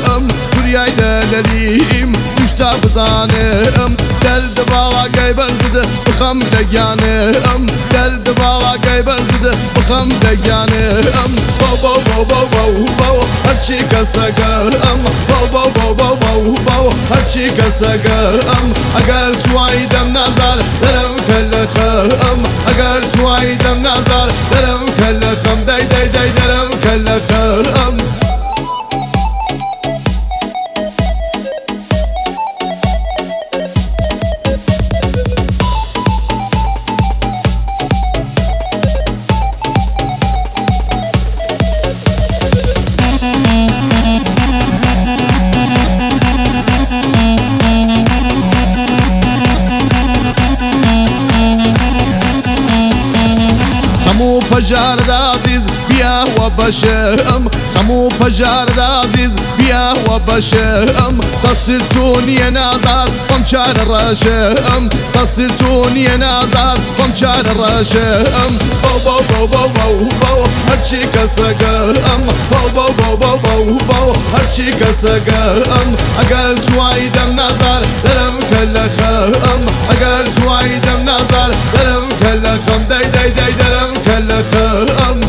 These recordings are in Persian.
دوریای دلیم گوشتا بزانم درد باڵاگای بەرزدە بخەم دەگیانم درد باڵاگای بەرزدە بخەم دەگیانم باو هەرچی کەسەکەم باو هەرچی کەسەکەم ئەگەر توایی دەم نازار دەرم کە لە خەم ئەگەر توایی دەم نازار دەرم کە لە خەم دەی دەرم کە لە خەم خمو پەژارە عزیز بیاوە بەشم خمو پەژارە عزیز بیاوە بەشم تەقسیر تۆ نییە نازار بەم چارە ڕەشم تەقسیر تۆ نییە نازار بەم چارە ڕەشم باو هەرچی کەسەکەم باو هەرچی کەسەکەم ئەگەر توایی دەم نازار دەرم کە لە خەم ئەگەر توایی دەم نازار دەرم کە لە خەم دەی دەرم کە لە خەم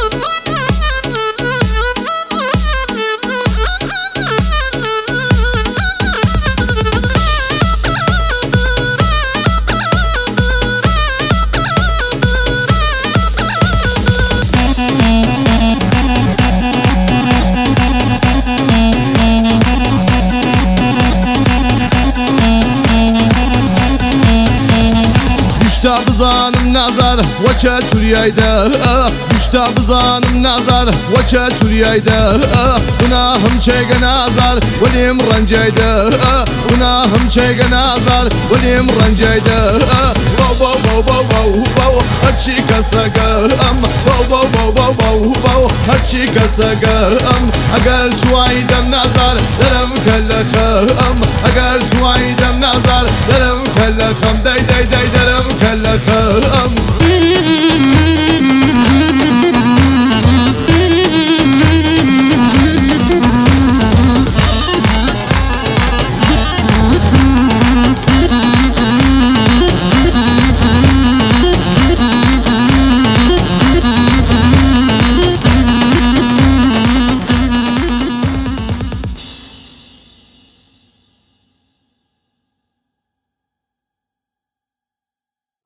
گشتا بزانم نازار وەچە توریایدا گشتا بزانم نازار وەچە توریایدا گوناهم چێگە نازار وەلێم ڕەنجایدا گوناهم چێگە نازار وەلێم ڕەنجایدا باو هەرچی کەسەکەم باو هەرچی کەسەکەم ئەگەر توایی دەم نازار دەرم کە لە خەم ئەگەر توایی دەم نازار دەرم کە لە خەم دەی دەرم کە لە خەم